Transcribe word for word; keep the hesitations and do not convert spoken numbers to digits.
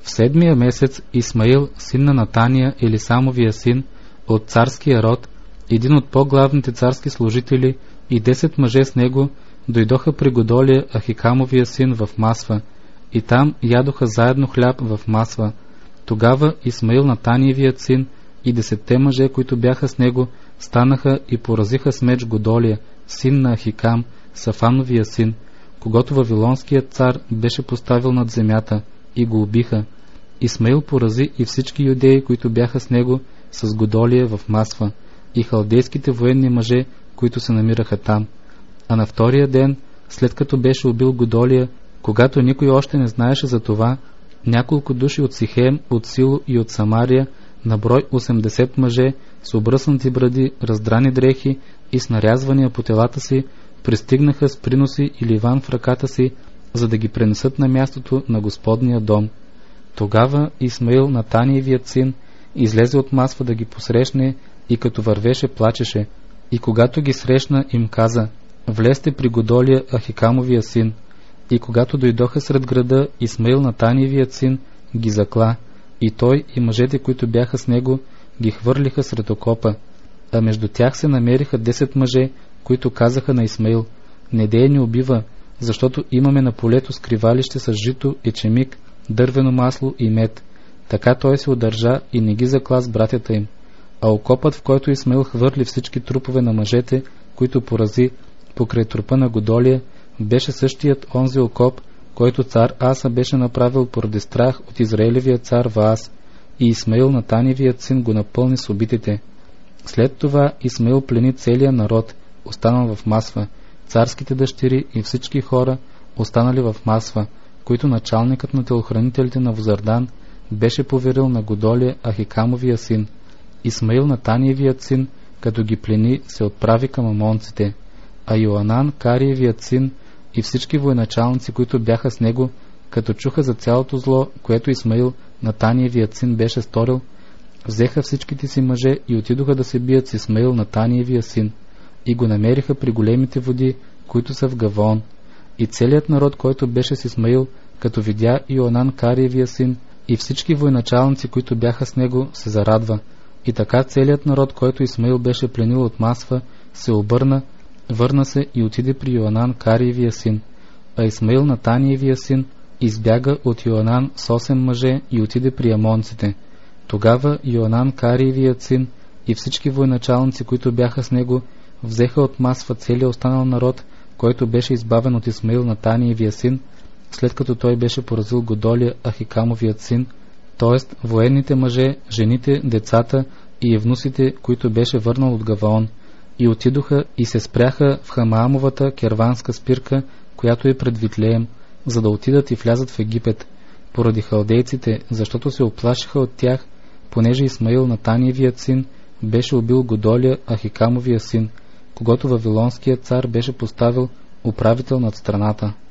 В седмия месец Исмаил, син на Натания, Елисамовия син, от царския род, един от по-главните царски служители, и десет мъже с него дойдоха при Годолия, Ахикамовия син, в Масва, и там ядоха заедно хляб в Масва. Тогава Исмаил, Натаниевият син, и десетте мъже, които бяха с него, станаха и поразиха с меч Годолия, син на Ахикам, Сафановия син, когато вавилонският цар беше поставил над земята, и го убиха. Исмаил порази и всички юдеи, които бяха с него, с Годолия в Масва, и халдейските военни мъже, които се намираха там. А на втория ден, след като беше убил Годолия, когато никой още не знаеше за това, няколко души от Сихем, от Сило и от Самария, на брой осемдесет мъже, с обръснати бради, раздрани дрехи и с нарязвания по телата си, пристигнаха с приноси и ливан в ръката си, за да ги пренесат на мястото на Господния дом. Тогава Исмаил, Натаниевият син, излезе от Масва да ги посрещне и като вървеше плачеше, и когато ги срещна, им каза: влезте при Годолия, Ахикамовия син. И когато дойдоха сред града, Исмаил, Натаниевият син, ги закла, и той и мъжете, които бяха с него, ги хвърлиха сред окопа. А между тях се намериха десет мъже, които казаха на Исмаил: не дей ни убива, защото имаме на полето скривалище с жито, ечемик, дървено масло и мед. Така той се удържа и не ги закла с братята им. А окопът, в който Исмаил хвърли всички трупове на мъжете, които порази покрай трупа на Годолия, беше същият онзи окоп, който цар Аса беше направил поради страх от Израилевия цар Ваас, и Исмаил, Натаниевият син, го напълни с убитите. След това Исмаил плени целия народ, останал в Масва, царските дъщери и всички хора, останали в Масва, които началникът на телохранителите на Возардан беше поверил на Годолия, Ахикамовия син. Исмаил, Натаниевият син, като ги плени, се отправи към амонците, а Йоанан, Кариевият син, и всички военачалници, които бяха с него, като чуха за цялото зло, което Исмаил, Натаниевият син, беше сторил, взеха всичките си мъже и отидоха да се бият с Исмаил, Натаниевия син, и го намериха при големите води, които са в Гавон. И целият народ, който беше с Исмаил, като видя Йоанан, Кариевия син, и всички военачалници, които бяха с него, се зарадва. И така целият народ, който Исмаил беше пленил от Масва, се обърна, върна се и отиде при Йоанан, Кариевия син. А Исмаил, Натаниевия син, избяга от Йоанан с осем мъже и отиде при амонците. Тогава Йоанан, Кариевият син, и всички военачалници, които бяха с него, взеха от Масва целия останал народ, който беше избавен от Исмаил, Натаниевия син, след като той беше поразил Годолия, Ахикамовият син, т.е. военните мъже, жените, децата и евнусите, които беше върнал от Гаваон, и отидоха и се спряха в Хамаамовата керванска спирка, която е пред Витлеем, за да отидат и влязат в Египет, поради халдейците, защото се оплашиха от тях, понеже Исмаил, Натаниевият син, беше убил Годолия, Ахикамовия син, когато вавилонският цар беше поставил управител над страната.